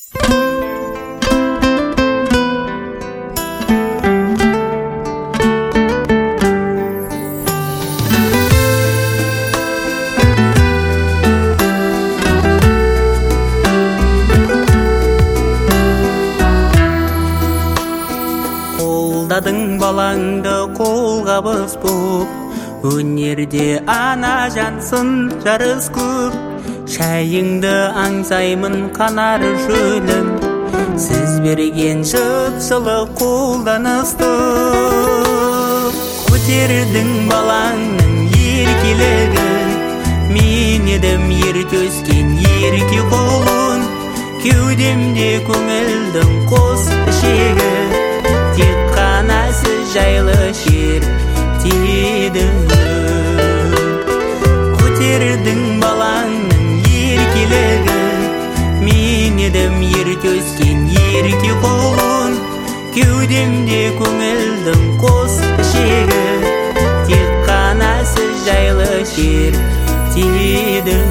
Қолдадың балаңды қолғабыс боп, өнерде ана жансын жарыс көп. Шайыңды аңсаймын қанар жөлім, сіз берген жып-жылы қолданысты. Көтердің балаңның еркелігін, мен едім ерте өскен ерке қолын. Кеудемде көңілдің қос ішегі, тек қана сіз жайлы шертеді. Көтердің балаңның еркелігін, мен едім ерте өскен ерке қолын. Кеудемде көңілдің қос ішегі, тек қана сіз жайлы шертеді.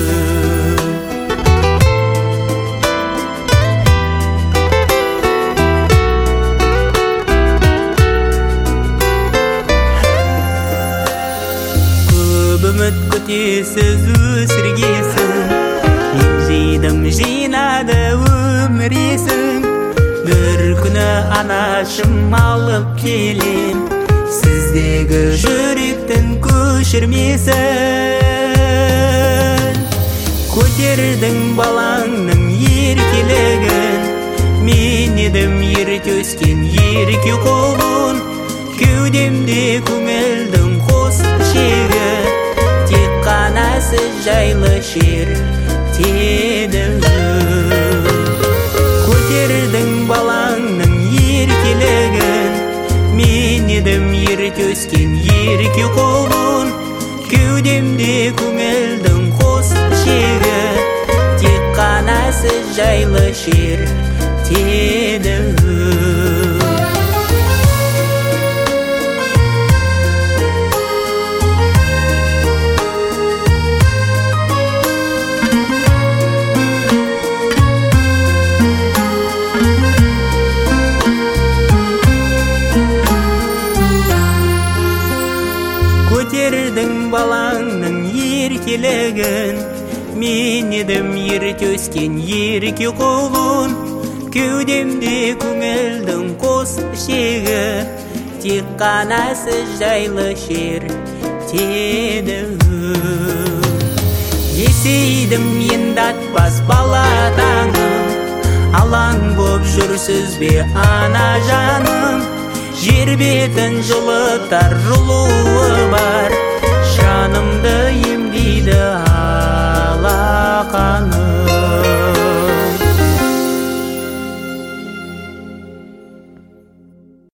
Үміт күтесіз өсіргесін, мен жидым жинады өмір есін. Бір күні анашым алып келем, сіздегі жүректің көшірмесін. Көтердің балаңның еркелігін, мен едім ерте өскен ерке қолын. Кеудемде көңілдің қос ішегі, тек қана сіз жайлы шертеді. Көтердің балаңның еркелігін, мен едім ерте өскен ерке қолын. Кеудемде көңілдің қос ішегі, тек қана сіз жайлы шертеді. Көтердің балаңның еркелігін, мен едім ерте өскен ерке қолын. Кеудемде көңілдің қос ішегі, тек қана сіз жайлы шертеді. Есейдім енді атпас бала таңым, алаң боп жүрсіз бе ана жаным. Жер бетін жылытар жылуы бар,